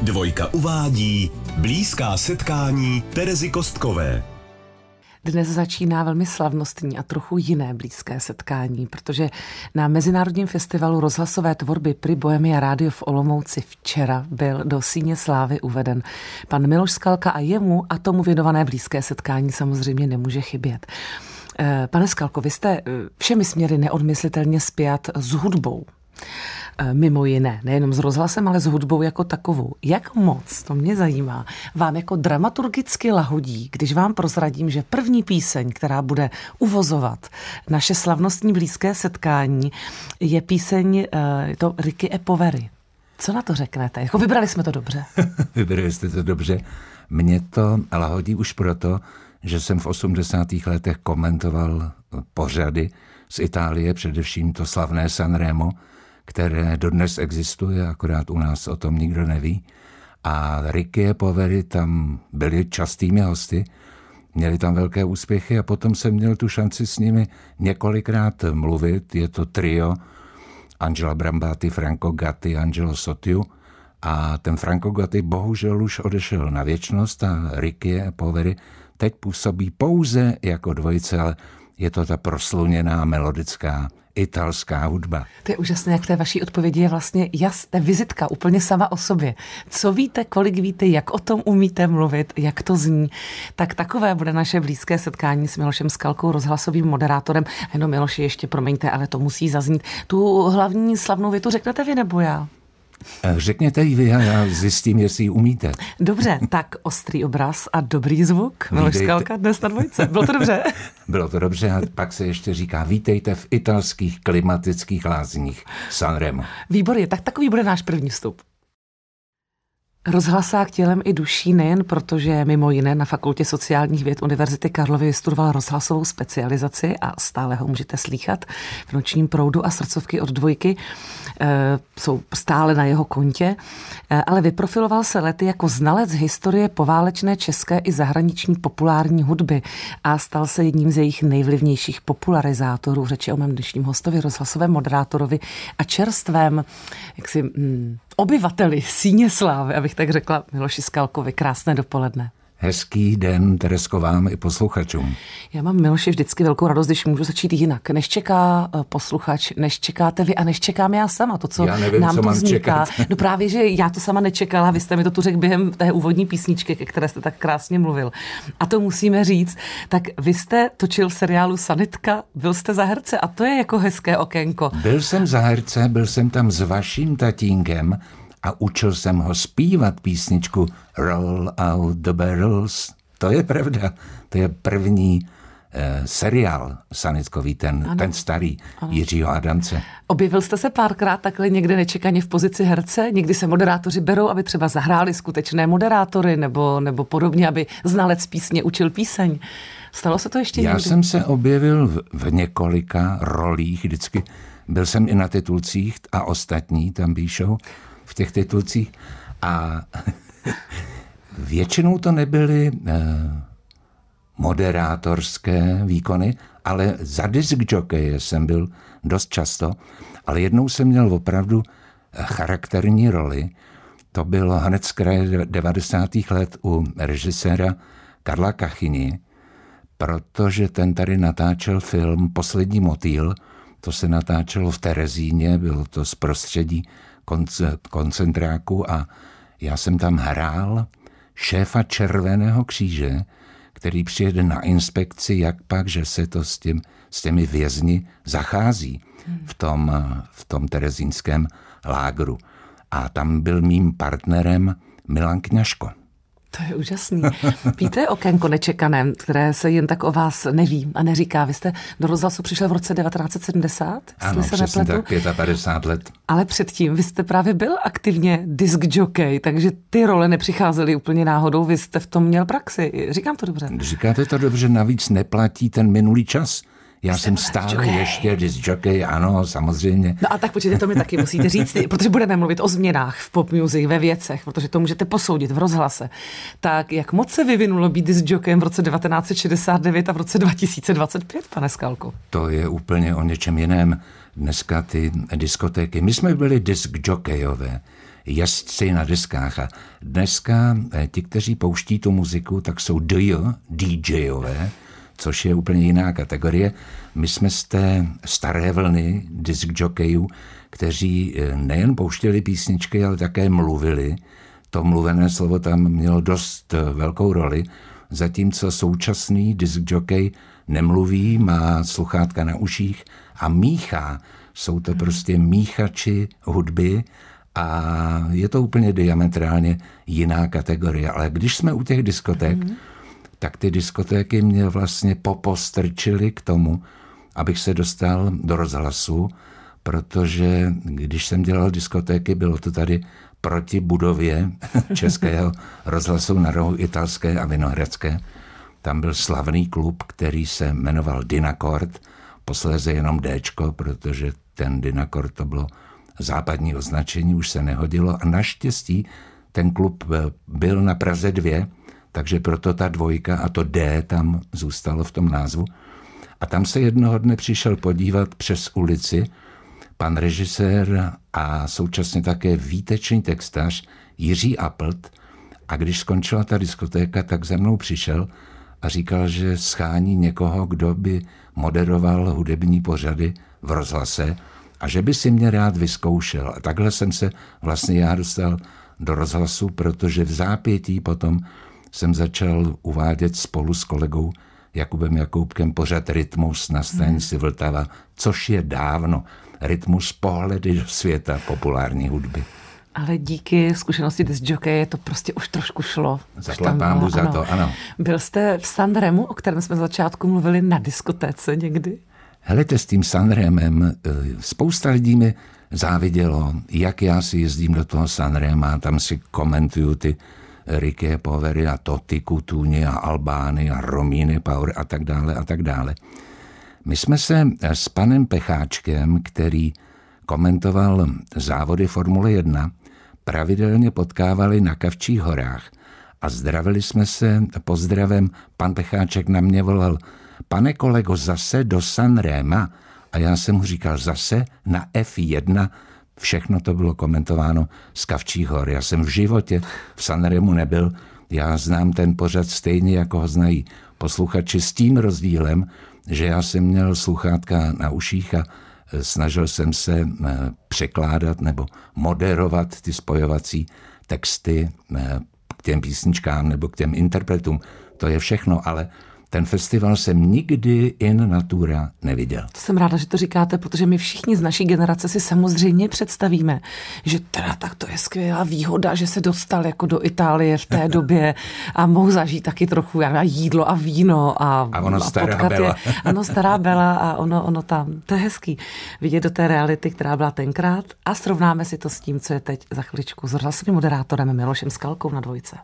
Dvojka uvádí blízká setkání Terezy Kostkové. Dnes začíná velmi slavnostní a trochu jiné blízké setkání, protože na Mezinárodním festivalu rozhlasové tvorby Pri Bohemia Radio v Olomouci včera byl do síně slávy uveden pan Miloš Skalka a jemu a tomu věnované blízké setkání samozřejmě nemůže chybět. Pane Skalko, vy jste všemi směry neodmyslitelně spjat s hudbou. Mimo jiné, nejenom s rozhlasem, ale s hudbou jako takovou. Jak moc, to mě zajímá, vám jako dramaturgicky lahodí, když vám prozradím, že první píseň, která bude uvozovat naše slavnostní blízké setkání, je píseň to Ricky e Poveri. Co na to řeknete? Jako vybrali jsme to dobře. Vybrali jste to dobře. Mně to lahodí už proto, že jsem v 80. letech komentoval pořady z Itálie, především to slavné Sanremo, které dodnes existuje, akorát u nás o tom nikdo neví. A Ricky e Poveri tam byli častými hosty, měli tam velké úspěchy a potom jsem měl tu šanci s nimi několikrát mluvit. Je to trio Angela Brambati, Franco Gatti, Angelo Sotiu. A ten Franco Gatti bohužel už odešel na věčnost a Ricky e Poveri teď působí pouze jako dvojice, ale je to ta prosluněná melodická italská hudba. To je úžasné, jak té vaší odpovědi je vlastně jasná vizitka úplně sama o sobě. Co víte, kolik víte, jak o tom umíte mluvit, jak to zní. Tak takové bude naše blízké setkání s Milošem Skalkou, rozhlasovým moderátorem. Jenom Miloši, ještě promiňte, ale to musí zaznít. Tu hlavní slavnou větu řeknete vy nebo já? Řekněte ji vy a já zjistím, jestli ji umíte. Dobře, tak ostrý obraz a dobrý zvuk. Miloš Skalka dnes na dvojce. Bylo to dobře? Bylo to dobře a pak se ještě říká vítejte v italských klimatických lázních Sanremo. Výborně, tak takový bude náš první vstup. Rozhlasák tělem i duší nejen protože mimo jiné na Fakultě sociálních věd Univerzity Karlovy vystudoval rozhlasovou specializaci a stále ho můžete slýchat v Nočním proudu a Srdcovky od dvojky. Jsou stále na jeho kontě, ale vyprofiloval se lety jako znalec historie poválečné české i zahraniční populární hudby a stal se jedním z jejich nejvlivnějších popularizátorů. Řeči o mém dnešním hostovi, rozhlasovém moderátorovi a čerstvém obyvateli síně slávy, abych tak řekla, Miloši Skalkovi. Krásné dopoledne. Hezký den, Teresko, vám i posluchačům. Já mám, Miloši, vždycky velkou radost, když můžu začít jinak. Než čeká posluchač, než čekáte vy a než čekám já sama. To, co já nevím, nám co tu mám vzniká. čekat. No právě, že já to sama nečekala, vy jste mi to tu řekl během té úvodní písničky, ke které jste tak krásně mluvil. A to musíme říct. Tak vy jste točil seriálu Sanitka, byl jste za herce a to je jako hezké okénko. Byl jsem za herce, byl jsem tam s vaším tatínkem a učil jsem ho zpívat písničku Roll Out the Barrels. To je pravda. To je první seriál sanitkový, ten starý, ano. Jiřího Adamce. Objevil jste se párkrát takhle někde nečekaně v pozici herce? Někdy se moderátoři berou, aby třeba zahráli skutečné moderátory nebo podobně, aby znalec písně učil píseň. Stalo se to ještě někdy? Já jsem se objevil v několika rolích vždycky. Byl jsem i na titulcích a ostatní tam píšou v těch titulcích a většinou to nebyly moderátorské výkony, ale za diskjokeje jsem byl dost často, ale jednou jsem měl opravdu charakterní roli. To bylo hned z kraje 90. let u režiséra Karla Kachyni, protože ten tady natáčel film Poslední motýl. To se natáčelo v Terezíně, bylo to z prostředí koncentráku a já jsem tam hrál šéfa Červeného kříže, který přijede na inspekci, jak pak, že se to s těmi vězni zachází v tom terezínském lágru. A tam byl mým partnerem Milan Kňažko. To je úžasný. Víte okénko nečekané, které se jen tak o vás neví a neříká. Vy jste do rozhlasu přišel v roce 1970? Ano, přesně tak, 55 let. Ale předtím vy jste právě byl aktivně disc jockey, takže ty role nepřicházely úplně náhodou, vy jste v tom měl praxi. Říkám to dobře? Říkáte to dobře, navíc neplatí ten minulý čas. Já jsem stále ještě disc jockey, ano, samozřejmě. No a tak počkejte, to mi taky musíte říct, protože budeme mluvit o změnách v pop music, ve věcech, protože to můžete posoudit v rozhlase. Tak jak moc se vyvinulo být disc jockeyem v roce 1969 a v roce 2025, pane Skalko? To je úplně o něčem jiném. Dneska ty diskotéky. My jsme byli disc jockeyové. jezdci na deskách. A dneska ti, kteří pouští tu muziku, tak jsou DJové, což je úplně jiná kategorie. My jsme z té staré vlny diskjokejů, kteří nejen pouštěli písničky, ale také mluvili. To mluvené slovo tam mělo dost velkou roli, zatímco současný diskjokej nemluví, má sluchátka na uších a míchá. Jsou to prostě míchači hudby a je to úplně diametrálně jiná kategorie. Ale když jsme u těch diskoték, tak ty diskotéky mě vlastně popostrčily k tomu, abych se dostal do rozhlasu, protože když jsem dělal diskotéky, bylo to tady proti budově Českého rozhlasu na rohu Italské a Vinohradské. Tam byl slavný klub, který se jmenoval Dynakord, posléze jenom Dčko, protože ten Dynakord to bylo západní označení, už se nehodilo a naštěstí ten klub byl na Praze 2, takže proto ta 2 a to D tam zůstalo v tom názvu. A tam se jednoho dne přišel podívat přes ulici pan režisér a současně také výtečný textař Jiří Appelt a když skončila ta diskotéka, tak za mnou přišel a říkal, že schání někoho, kdo by moderoval hudební pořady v rozhlase a že by si mě rád vyzkoušel. A takhle jsem se vlastně já dostal do rozhlasu, protože v zápětí potom jsem začal uvádět spolu s kolegou Jakubem Jakoubkem pořad Rytmus na stanici Vltava, což je dávno. Rytmus pohledy do světa populární hudby. Ale díky zkušenosti discjokeje to prostě už trošku šlo. Zaplať pánbu za to, ano. Byl jste v Sanremu, o kterém jsme v začátku mluvili, na diskotéce někdy? Helejte, s tím Sanremem spousta lidí mi závidělo, jak já si jezdím do toho Sanrema, tam si komentuju ty Ricky Povery a Totti Cutugni a Albány a Romíny Power a tak dále a tak dále. My jsme se s panem Pecháčkem, který komentoval závody Formule 1, pravidelně potkávali na Kavčích horách a zdravili jsme se pozdravem. Pan Pecháček na mě volal: pane kolego, zase do Sanrema? A já jsem mu říkal: zase na F1. Všechno to bylo komentováno z Kavčích hor. Já jsem v životě v Sanremu nebyl. Já znám ten pořad stejně, jako ho znají posluchači, s tím rozdílem, že já jsem měl sluchátka na uších a snažil jsem se překládat nebo moderovat ty spojovací texty k těm písničkám nebo k těm interpretům. To je všechno, ale ten festival jsem nikdy in natura neviděl. To jsem ráda, že to říkáte, protože my všichni z naší generace si samozřejmě představíme, že teda tak to je skvělá výhoda, že se dostal jako do Itálie v té době a mohl zažít taky trochu jídlo a víno a ono stará Bela. Ano, stará Bela a ono tam. To je hezký vidět do té reality, která byla tenkrát a srovnáme si to s tím, co je teď za chviličku s rozhlasovým moderátorem Milošem Skalkou na Dvojce.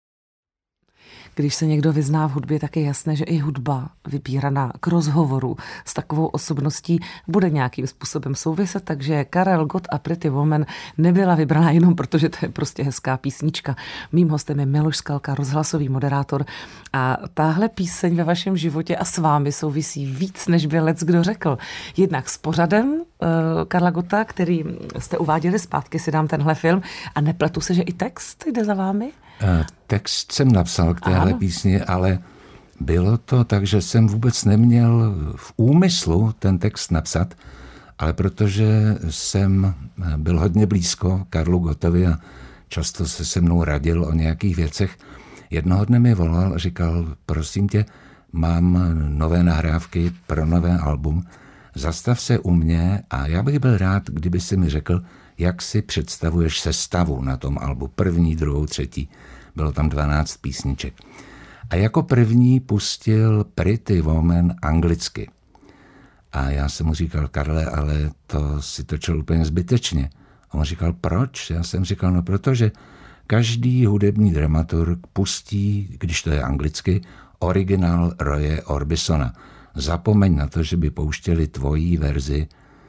Když se někdo vyzná v hudbě, tak je jasné, že i hudba vybíraná k rozhovoru s takovou osobností bude nějakým způsobem souviset, takže Karel Gott a Pretty Woman nebyla vybraná jenom protože to je prostě hezká písnička. Mým hostem je Miloš Skalka, rozhlasový moderátor a tahle píseň ve vašem životě a s vámi souvisí víc, než by leckdo řekl. Jednak s pořadem Karla Gotta, který jste uváděli zpátky, si dám tenhle film a nepletu se, že i text jde za vámi? Text jsem napsal k téhle písni, ale bylo to tak, že jsem vůbec neměl v úmyslu ten text napsat, ale protože jsem byl hodně blízko Karlu Gottovi a často se mnou radil o nějakých věcech, jednoho dne mi volal a říkal: prosím tě, mám nové nahrávky pro nové album, zastav se u mě a já bych byl rád, kdyby si mi řekl, jak si představuješ sestavu na tom albu, 1., 2., 3. Bylo tam 12 písniček. A jako první pustil Pretty Woman anglicky. A já jsem mu říkal: Karle, ale to si točil úplně zbytečně. A on říkal: proč? Já jsem říkal: no protože každý hudební dramaturg pustí, když to je anglicky, originál Roye Orbisona. Zapomeň na to, že by pouštěli tvojí verzi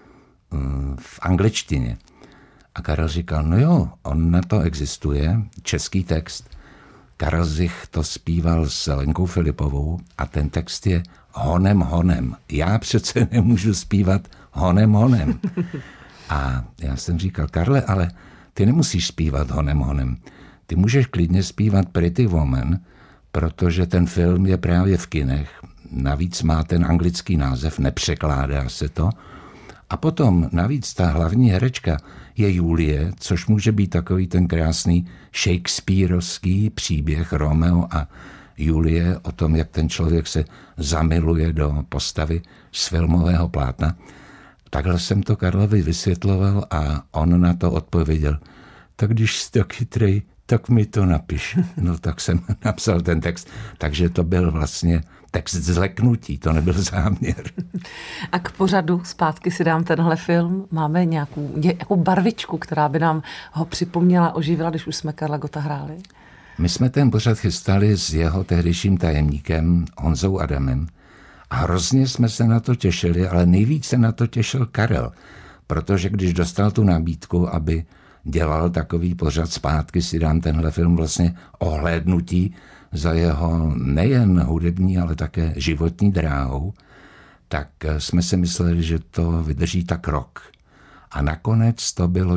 v angličtině. A Karel říkal: no jo, on na to existuje, český text. Karel Zich to zpíval s Lenkou Filipovou a ten text je honem honem. Já přece nemůžu zpívat honem honem. A já jsem říkal: Karle, ale ty nemusíš zpívat Honem Honem. Ty můžeš klidně zpívat Pretty Woman, protože ten film je právě v kinech. Navíc má ten anglický název, nepřekládá se to. A potom navíc ta hlavní herečka je Julie, což může být takový ten krásný shakespearovský příběh Romeo a Julie o tom, jak ten člověk se zamiluje do postavy z filmového plátna. Takhle jsem to Karlovi vysvětloval a on na to odpověděl, tak když jsi tak chytrej, tak mi to napiš. No tak jsem napsal ten text, takže to byl vlastně text z leknutí, to nebyl záměr. A k pořadu zpátky si dám tenhle film. Máme nějakou barvičku, která by nám ho připomněla, oživila, když už jsme Karla Gotta hráli? My jsme ten pořad chystali s jeho tehdejším tajemníkem Honzou Adamem a hrozně jsme se na to těšili, ale nejvíc se na to těšil Karel, protože když dostal tu nabídku, aby dělal takový pořad zpátky, si dám tenhle film vlastně ohlédnutí za jeho nejen hudební, ale také životní dráhou, tak jsme si mysleli, že to vydrží tak rok. A nakonec to bylo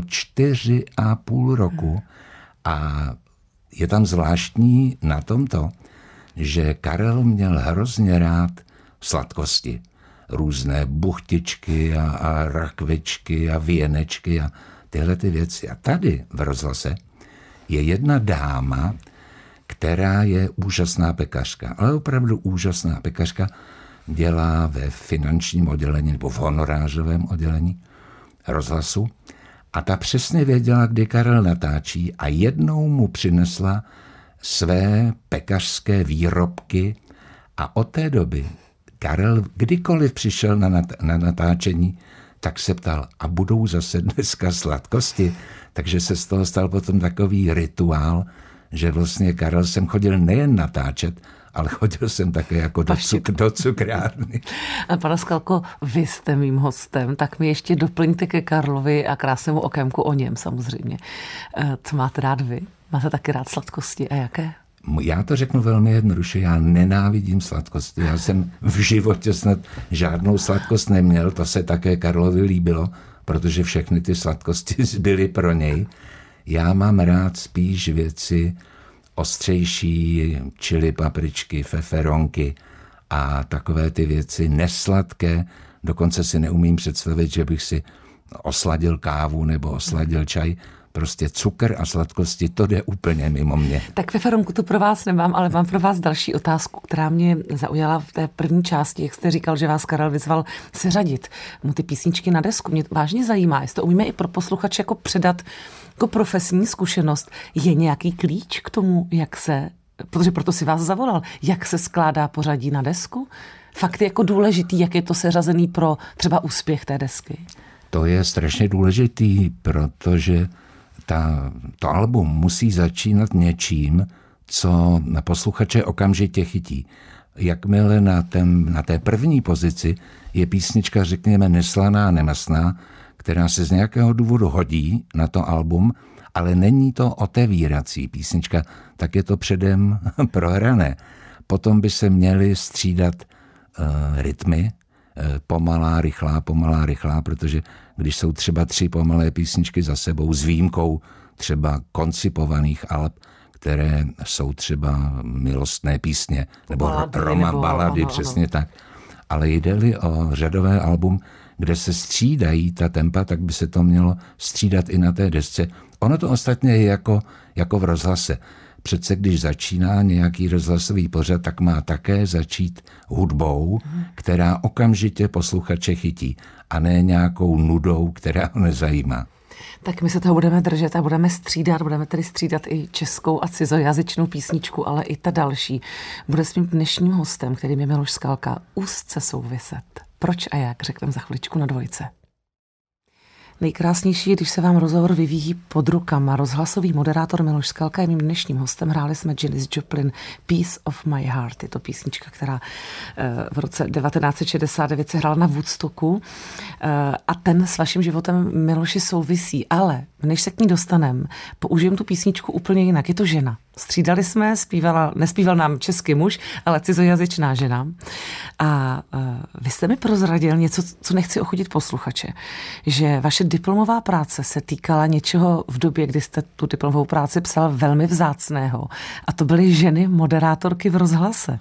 4,5 roku a je tam zvláštní na tomto, že Karel měl hrozně rád sladkosti. Různé buchtičky a rakvičky a věnečky a tyhle ty věci. A tady v rozhlase je jedna dáma, která je úžasná pekařka, ale opravdu úžasná pekařka, dělá ve finančním oddělení nebo v honorářovém oddělení rozhlasu a ta přesně věděla, kdy Karel natáčí a jednou mu přinesla své pekařské výrobky a od té doby Karel kdykoliv přišel na natáčení, tak se ptal, a budou zase dneska sladkosti? Takže se z toho stal potom takový rituál, že vlastně Karel jsem chodil nejen natáčet, ale chodil jsem také jako do cukrárny. A pane Skalko, vy jste mým hostem, tak mi ještě doplňte ke Karlovi a krásnému okémku o něm samozřejmě. Co máte rád vy? Máte taky rád sladkosti a jaké? Já to řeknu velmi jednoduše, já nenávidím sladkosti. Já jsem v životě snad žádnou sladkost neměl, to se také Karlovi líbilo, protože všechny ty sladkosti byly pro něj. Já mám rád spíš věci ostřejší, čili papričky, feferonky a takové ty věci nesladké. Dokonce si neumím představit, že bych si osladil kávu nebo osladil čaj. Prostě cukr a sladkosti, to jde úplně mimo mě. Tak feferonku to pro vás nemám, ale mám pro vás další otázku, která mě zaujala v té první části, jak jste říkal, že vás Karel vyzval seřadit mu ty písničky na desku. Mě vážně zajímá, jestli to umíme i pro posluchače jako předat jako profesní zkušenost. Je nějaký klíč k tomu, protože proto si vás zavolal, jak se skládá pořadí na desku? Fakt je jako důležitý, jak je to seřazený pro třeba úspěch té desky? To je strašně důležitý, protože to album musí začínat něčím, co na posluchače okamžitě chytí. Jakmile na té první pozici je písnička, řekněme, neslaná, nemastná, která se z nějakého důvodu hodí na to album, ale není to otevírací písnička, tak je to předem prohrané. Potom by se měly střídat rytmy, pomalá, rychlá, protože když jsou třeba 3 pomalé písničky za sebou s výjimkou třeba koncipovaných alb, které jsou třeba milostné písně nebo balady, přesně tak. Ale jde-li o řadové album, kde se střídají ta tempa, tak by se to mělo střídat i na té desce. Ono to ostatně je jako v rozhlase. Přece když začíná nějaký rozhlasový pořad, tak má také začít hudbou, která okamžitě posluchače chytí a ne nějakou nudou, která ho nezajímá. Tak my se toho budeme držet a budeme tedy střídat i českou a cizojazyčnou písničku, ale i ta další. Bude s mým dnešním hostem, kterým je Miloš Skalka, úzce souviset. Proč a jak, řekneme za chviličku na Dvojce. Nejkrásnější je, když se vám rozhovor vyvíjí pod rukama. Rozhlasový moderátor Miloš Skalka je mým dnešním hostem. Hráli jsme Janis Joplin, Piece of My Heart. Je to písnička, která v roce 1969 se hrála na Woodstocku a ten s vaším životem, Miloši, souvisí. Ale než se k ní dostaneme, použijem tu písničku úplně jinak. Je to žena. Střídali jsme, nespíval nám český muž, ale cizojazyčná žena. A vy jste mi prozradil něco, co nechci ochudit posluchače, že vaše diplomová práce se týkala něčeho v době, kdy jste tu diplomovou práci psal velmi vzácného. A to byly ženy moderátorky v rozhlase.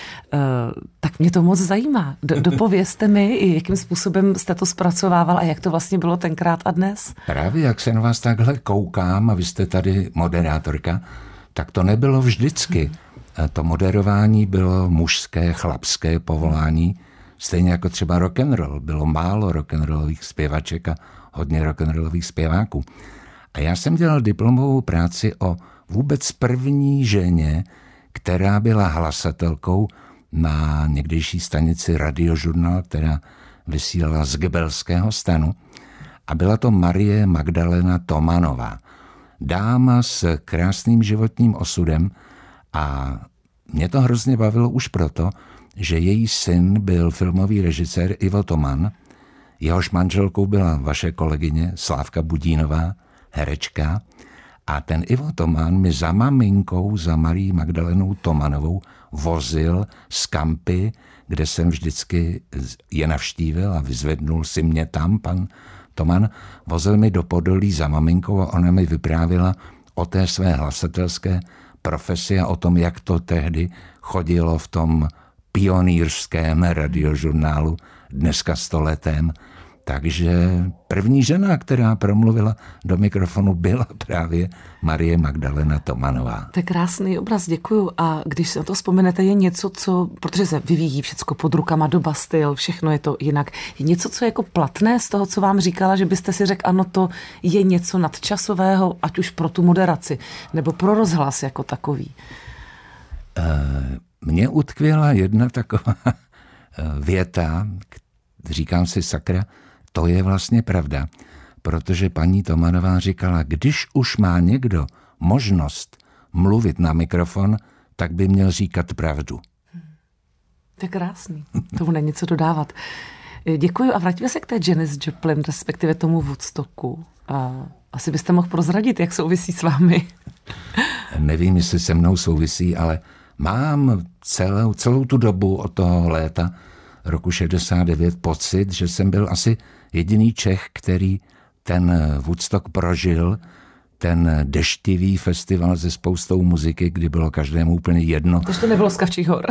Tak mě to moc zajímá. Dopovězte mi, jakým způsobem jste to zpracovával a jak to vlastně bylo tenkrát a dnes? Právě jak se na vás takhle koukám a vy jste tady moderátorka, tak to nebylo vždycky. To moderování bylo mužské, chlapské povolání, stejně jako třeba rock'n'roll. Bylo málo rock'n'rollových zpěvaček a hodně rock'n'rollových zpěváků. A já jsem dělal diplomovou práci o vůbec první ženě, která byla hlasatelkou na někdejší stanici Radiožurnál, která vysílala z Gebelského stanu. A byla to Marie Magdalena Tomanová. Dáma s krásným životním osudem a mě to hrozně bavilo už proto, že její syn byl filmový režisér Ivo Toman, jehož manželkou byla vaše kolegyně Slávka Budínová, herečka, a ten Ivo Toman mi za maminkou, za Marí Magdalenou Tomanovou vozil z Kampy, kde jsem vždycky je navštívil a vyzvednul si mě tam, pan Toman, vozil mi do Podolí za maminkou a ona mi vyprávěla o té své hlasatelské profesi a o tom, jak to tehdy chodilo v tom pionýrském radiožurnálu, dneska 100letém. Takže první žena, která promluvila do mikrofonu, byla právě Marie Magdalena Tomanová. To je krásný obraz, děkuju. A když se na to vzpomenete, je něco, protože se vyvíjí všecko pod rukama, doba, styl, všechno je to jinak. Je něco, co je jako platné z toho, co vám říkala, že byste si řekl, ano, to je něco nadčasového, ať už pro tu moderaci, nebo pro rozhlas jako takový? Mně utkvěla jedna taková věta, říkám si sakra, to je vlastně pravda, protože paní Tomanová říkala, když už má někdo možnost mluvit na mikrofon, tak by měl říkat pravdu. To je krásný, tomu není co dodávat. Děkuji a vraťme se k té Janis Joplin, respektive tomu Woodstocku. Asi byste mohl prozradit, jak souvisí s vámi. Nevím, jestli se mnou souvisí, ale mám celou tu dobu od toho léta roku 69 pocit, že jsem byl asi jediný Čech, který ten Woodstock prožil, ten deštivý festival se spoustou muziky, kdy bylo každému úplně jedno. Takže to nebylo z Kavčích hor.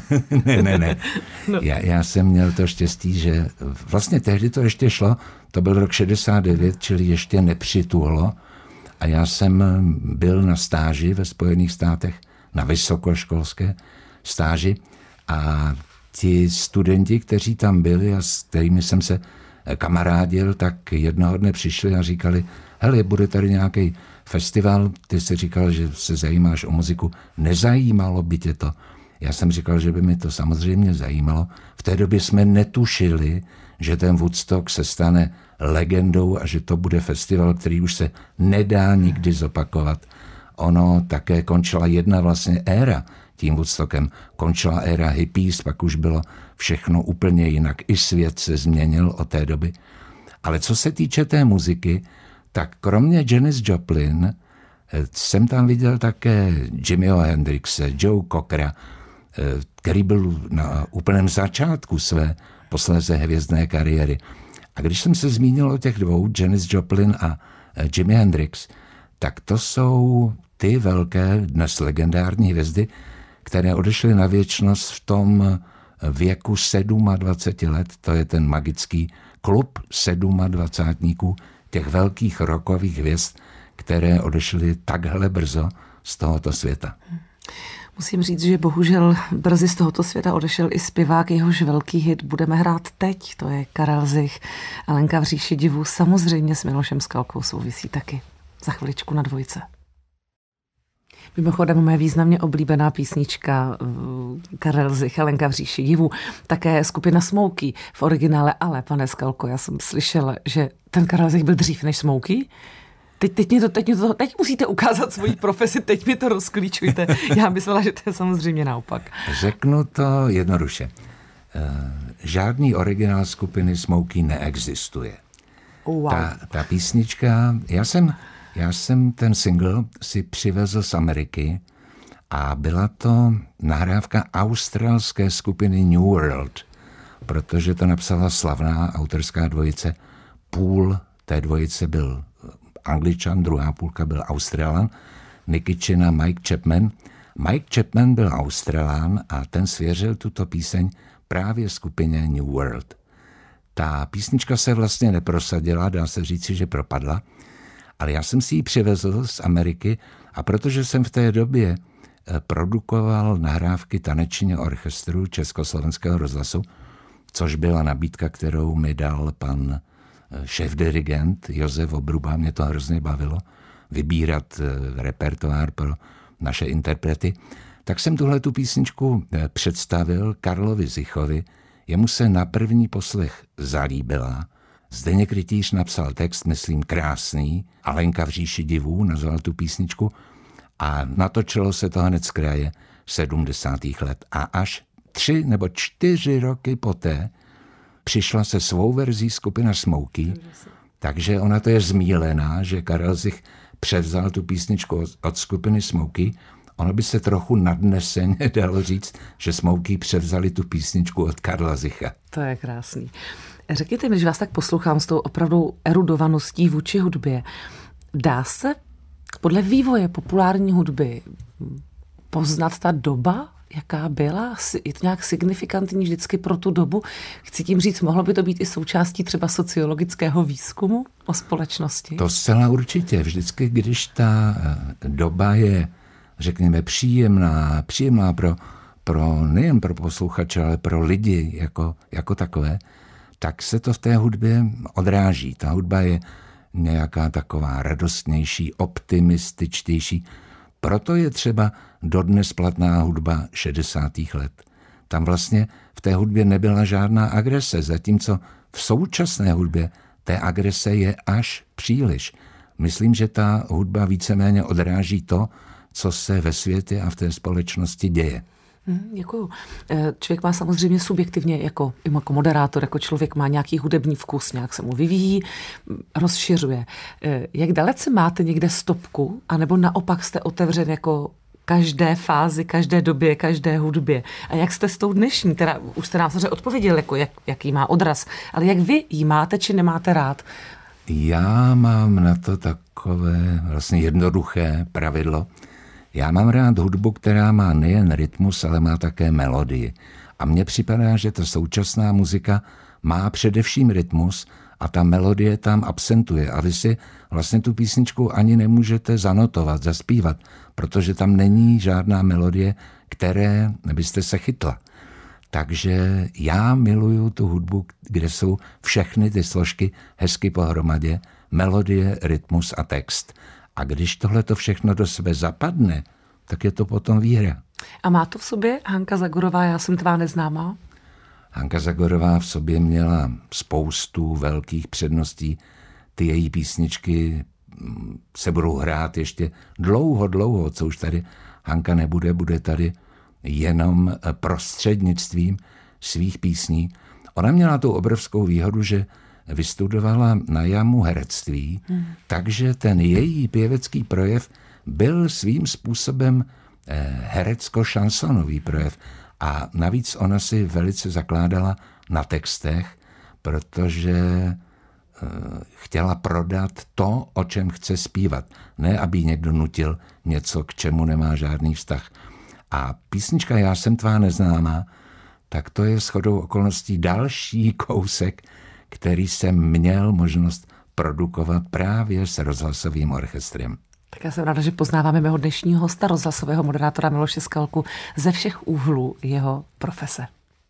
Ne. No. Já jsem měl to štěstí, že vlastně tehdy to ještě šlo, to byl rok 69, čili ještě nepřituhlo a já jsem byl na stáži ve Spojených státech, na vysokoškolské stáži a ti studenti, kteří tam byli a s kterými jsem se kamarádil, tak jednoho dne přišli a říkali, hele, bude tady nějaký festival, ty jsi říkal, že se zajímáš o muziku, nezajímalo by tě to. Já jsem říkal, že by mi to samozřejmě zajímalo. V té době jsme netušili, že ten Woodstock se stane legendou a že to bude festival, který už se nedá nikdy zopakovat. Ono také končila jedna vlastně éra tím Woodstockem. Končila éra hippies, pak už bylo všechno úplně jinak. I svět se změnil od té doby. Ale co se týče té muziky, tak kromě Janis Joplin jsem tam viděl také Jimmyho Hendrixe, Joe Cockera, který byl na úplném začátku své posléze hvězdné kariéry. A když jsem se zmínil o těch dvou, Janis Joplin a Jimi Hendrix, tak to jsou ty velké, dnes legendární hvězdy, které odešly na věčnost v tom věku 27 let. To je ten magický klub 27 těch velkých rockových hvězd, které odešly takhle brzo z tohoto světa. Musím říct, že bohužel brzy z tohoto světa odešel i zpěvák, jehož velký hit budeme hrát teď. To je Karel Zich. Alenka v říši divů samozřejmě s Milošem Skalkou souvisí taky. Za chviličku na dvojce. Mimochodem moje významně oblíbená písnička Karel Zich, Alenka v říši divů, také skupina Smokey v originále, ale pane Skalko, já jsem slyšela, že ten Karel Zich byl dřív než Smokey. Teď musíte ukázat svoji profesi, teď mi to rozklíčujte. Já myslela, že to je samozřejmě naopak. Řeknu to jednoduše. Žádný originál skupiny Smokey neexistuje. Wow. Ta písnička, já jsem ten single si přivezl z Ameriky a byla to nahrávka australské skupiny New World, protože to napsala slavná autorská dvojice. Půl té dvojice byl Angličan, druhá půlka byl Australan, Nicky Chin a Mike Chapman. Mike Chapman byl Australán a ten svěřil tuto píseň právě skupině New World. Ta písnička se vlastně neprosadila, dá se říci, že propadla, ale já jsem si ji přivezl z Ameriky a protože jsem v té době produkoval nahrávky tanečního orchestru Československého rozhlasu, což byla nabídka, kterou mi dal pan šéfdirigent Josef Obruba, mě to hrozně bavilo, vybírat repertoár pro naše interprety, tak jsem tuhletu písničku představil Karlovi Zichovi, jemu se na první poslech zalíbila. Zdeněk Rytíř napsal text, myslím krásný, Alenka v říši divů nazval tu písničku a natočilo se to hned z kraje 70. let. A až 3 nebo 4 roky poté přišla se svou verzí skupina Smokey, takže ona to je zmílená, že Karel Zich převzal tu písničku od skupiny Smokey. Ono by se trochu nadneseně dalo říct, že Smokey převzali tu písničku od Karla Zicha. To je krásný. Řekněte mi, že vás tak poslouchám s tou opravdu erudovaností vůči hudbě. Dá se podle vývoje populární hudby poznat ta doba, jaká byla? Je to nějak signifikantní vždycky pro tu dobu? Chci tím říct, mohlo by to být i součástí třeba sociologického výzkumu o společnosti? To zcela určitě. Vždycky, když ta doba je, řekněme, příjemná pro nejen pro posluchače, ale pro lidi jako takové, tak se to v té hudbě odráží. Ta hudba je nějaká taková radostnější, optimističtější. Proto je třeba dodnes platná hudba 60. let. Tam vlastně v té hudbě nebyla žádná agrese, zatímco v současné hudbě té agrese je až příliš. Myslím, že ta hudba víceméně odráží to, co se ve světě a v té společnosti děje. Děkuju. Člověk má samozřejmě subjektivně jako moderátor, jako člověk má nějaký hudební vkus, nějak se mu vyvíjí, rozšiřuje. Jak dalece máte někde stopku, anebo naopak jste otevřen jako každé fázi, každé době, každé hudbě? A jak jste s tou dnešní, teda už jste nám samozřejmě odpověděl, jako jaký má odraz, ale jak vy jí máte či nemáte rád? Já mám na to takové vlastně jednoduché pravidlo. Já mám rád hudbu, která má nejen rytmus, ale má také melodii. A mně připadá, že ta současná muzika má především rytmus a ta melodie tam absentuje. A vy si vlastně tu písničku ani nemůžete zanotovat, zaspívat, protože tam není žádná melodie, které byste se chytla. Takže já miluju tu hudbu, kde jsou všechny ty složky hezky pohromadě, melodie, rytmus a text. A když tohleto všechno do sebe zapadne, tak je to potom výhra. A má to v sobě Hanka Zagorová, já jsem tvá neznámá? Hanka Zagorová v sobě měla spoustu velkých předností. Ty její písničky se budou hrát ještě dlouho, co už tady Hanka nebude, bude tady jenom prostřednictvím svých písní. Ona měla tu obrovskou výhodu, že vystudovala na jamu herectví, takže ten její pěvecký projev byl svým způsobem herecko-šansonový projev. A navíc ona si velice zakládala na textech, protože chtěla prodat to, o čem chce zpívat. Ne, aby někdo nutil něco, k čemu nemá žádný vztah. A písnička Já jsem tvá neznámá, tak to je shodou okolností další kousek, který jsem měl možnost produkovat právě s rozhlasovým orchestrem. Tak já jsem ráda, že poznáváme mého dnešního hosta, rozhlasového moderátora Miloše Skalku, ze všech úhlů jeho profese.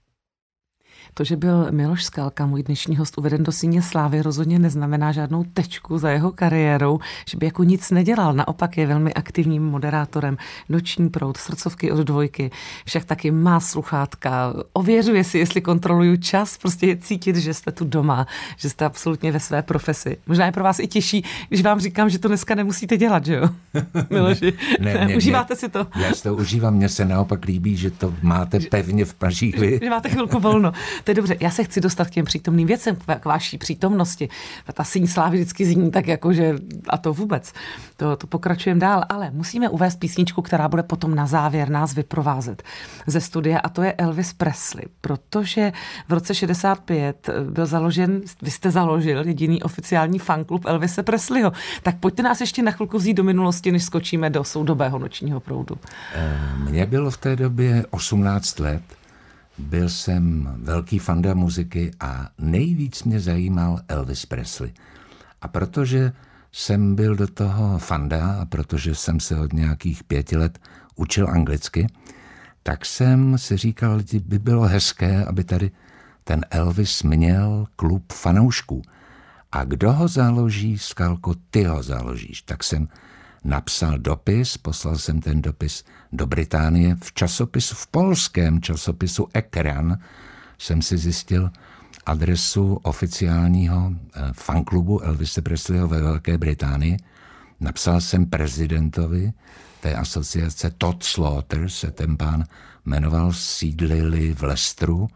To, že byl Miloš Skalka, můj dnešní host, uveden do síně slávy, rozhodně neznamená žádnou tečku za jeho kariérou, že by jako nic nedělal. Naopak je velmi aktivním moderátorem. Noční proud, srdcovky od Dvojky, však taky má sluchátka, ověřuje si, jestli kontroluju čas, prostě je cítit, že jste tu doma, že jste absolutně ve své profesi. Možná je pro vás i těžší, když vám říkám, že to dneska nemusíte dělat, že jo? Miloši, užíváte si to? Já si to užívám, mně se naopak líbí, že to máte pevně v pažích. Že máte chvilku volno. To je dobře. Já se chci dostat k těm přítomným věcem, k vaší přítomnosti. Ta síň slávy vždycky zní tak jakože, a to vůbec. To pokračujeme dál, ale musíme uvést písničku, která bude potom na závěr nás vyprovázet ze studia, a to je Elvis Presley, protože v roce 65 byl založen, vy jste založil jediný oficiální fanklub Elvise Presleyho. Tak pojďte nás ještě na chvilku vzít do minulosti, než skočíme do soudobého nočního proudu. Mně bylo v té době 18 let. Byl jsem velký fanda muziky a nejvíc mě zajímal Elvis Presley. A protože jsem byl do toho fanda a protože jsem se od nějakých 5 let učil anglicky, tak jsem si říkal, že by bylo hezké, aby tady ten Elvis měl klub fanoušků. A kdo ho založí, Skalko, ty ho založíš. Tak jsem napsal dopis, poslal jsem ten dopis do Británie v polském časopisu Ekran jsem si zjistil adresu oficiálního fanklubu Elvise Presleyho ve Velké Británii. Napsal jsem prezidentovi té asociace, Todd Slaughter se ten pán jmenoval, sídlili v Leicesteru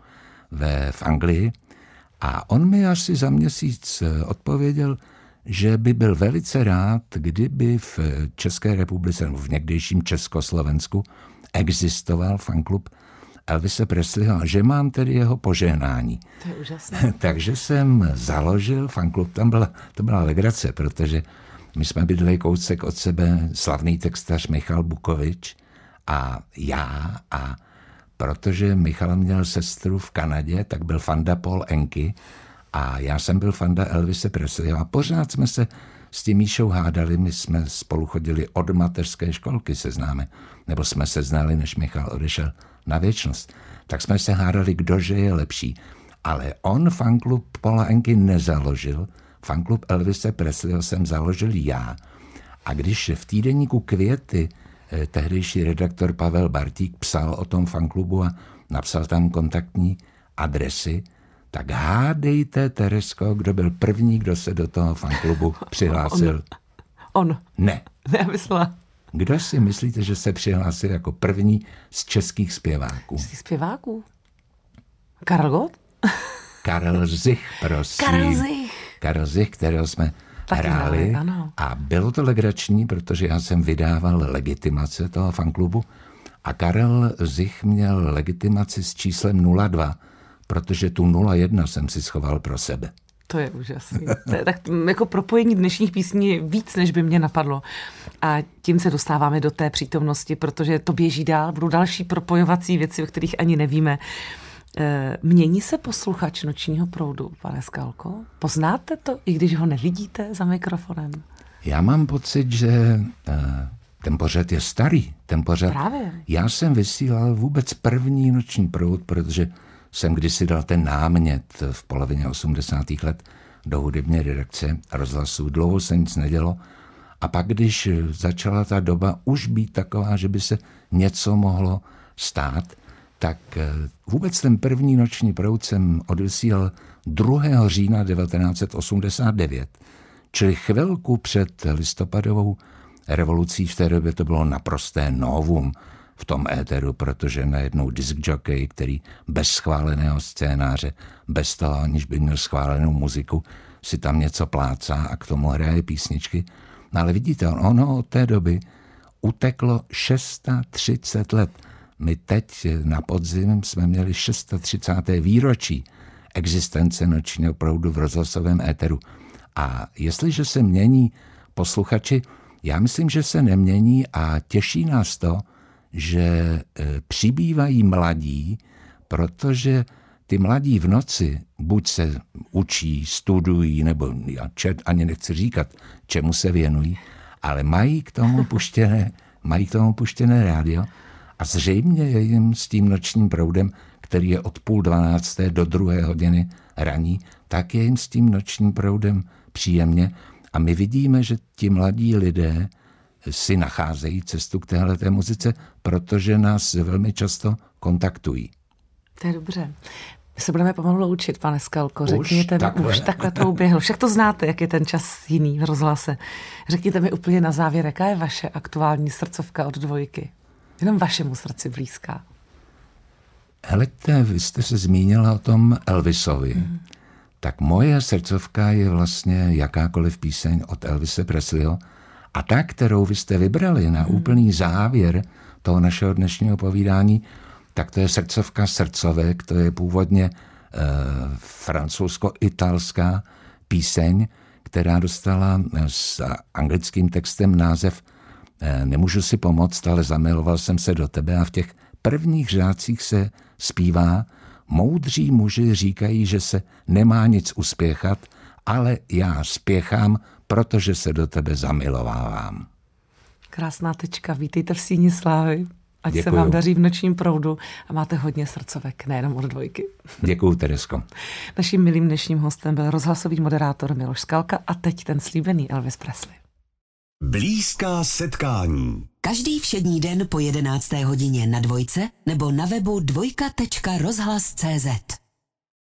v Anglii, a on mi asi za měsíc odpověděl, že by byl velice rád, kdyby v České republice nebo v někdejším Československu existoval fanklub Elvise Presleyho a že mám tedy jeho požehnání. To je úžasné. Takže jsem založil fanklub, to byla legrace, protože my jsme bydleli kousek od sebe, slavný textař Michal Bukovič a já, a protože Michal měl sestru v Kanadě, tak byl fanda Paul Enky a já jsem byl fanda Elvise Presleyho a pořád jsme se s tím Míšou hádali, my jsme spolu chodili od mateřské školky, se známe, nebo jsme se znali, než Michal odešel na věčnost. Tak jsme se hádali, kdože je lepší. Ale on fanklub Paula Enky nezaložil, fanklub Elvise Presleyho jsem založil já. A když v týdeníku Květy tehdejší redaktor Pavel Bartík psal o tom fanklubu a napsal tam kontaktní adresy, tak hádejte, Teresko, kdo byl první, kdo se do toho fanklubu přihlásil. On. Ne. Nemyslela. Kdo si myslíte, že se přihlásil jako první z českých zpěváků? Z těch zpěváků? Karel Gott? Karel Zich, prosím. Karel Zich, kterého jsme hráli. A bylo to legrační, protože já jsem vydával legitimace toho fanklubu a Karel Zich měl legitimaci s číslem 02, protože tu 01 jsem si schoval pro sebe. To je úžasné. Tak jako propojení dnešních písní je víc, než by mě napadlo. A tím se dostáváme do té přítomnosti, protože to běží dál, budou další propojovací věci, o kterých ani nevíme. Mění se posluchač nočního proudu, pane Skalko? Poznáte to, i když ho nevidíte za mikrofonem? Já mám pocit, že ten pořad je starý. Ten pořad. Právě. Já jsem vysílal vůbec první noční proud, protože jsem kdysi dal ten námět v polovině 80. let do hudební redakce rozhlasu. Dlouho se nic nedělo. A pak, když začala ta doba už být taková, že by se něco mohlo stát, tak vůbec ten první noční proud jsem odvysílal 2. října 1989, čili chvilku před listopadovou revolucí. V té době to bylo naprosté novum v tom éteru, protože najednou diskjockey, který bez schváleného scénáře, bez toho, aniž by měl schválenou muziku, si tam něco plácá a k tomu hraje písničky. No ale vidíte, ono od té doby uteklo 630 let. My teď na podzim jsme měli 630. výročí existence nočního proudu v rozhlasovém éteru. A jestliže se mění posluchači, já myslím, že se nemění a těší nás to, že přibývají mladí, protože ty mladí v noci buď se učí, studují, nebo ani nechci říkat, čemu se věnují, ale mají k tomu puštěné rádio a zřejmě je jim s tím nočním proudem, který je od 11:30 do 2 hodiny raní, tak je jim s tím nočním proudem příjemně a my vidíme, že ti mladí lidé si nacházejí cestu k téhleté muzice, protože nás velmi často kontaktují. To je dobře. My se budeme pomalu loučit, pane Skalko. Řekněte mi, už takhle to uběhlo. Však to znáte, jak je ten čas jiný v rozhlase. Řekněte mi úplně na závěr, jaká je vaše aktuální srdcovka od Dvojky? Jenom vašemu srdci blízká. Helejte, vy jste se zmínila o tom Elvisovi. Tak moje srdcovka je vlastně jakákoliv píseň od Elvise Presleyho. A ta, kterou vy jste vybrali na úplný závěr toho našeho dnešního povídání, tak to je srdcovka Srdcovek, to je původně francouzsko-italská píseň, která dostala s anglickým textem název Nemůžu si pomoct, ale zamiloval jsem se do tebe, a v těch prvních řádcích se zpívá: Moudří muži říkají, že se nemá nic uspěchat, ale já spěchám, protože se do tebe zamilovávám. Krásná tečka, vítejte v Síni slávy. Ať Děkuju. se vám daří v nočním proudu a máte hodně srdcovek, nejenom od Dvojky. Děkuju, Teresko. Naším milým dnešním hostem byl rozhlasový moderátor Miloš Skalka a teď ten slíbený Elvis Presley. Blízká setkání. Každý všední den po 11. hodině na Dvojce nebo na webu dvojka.rozhlas.cz.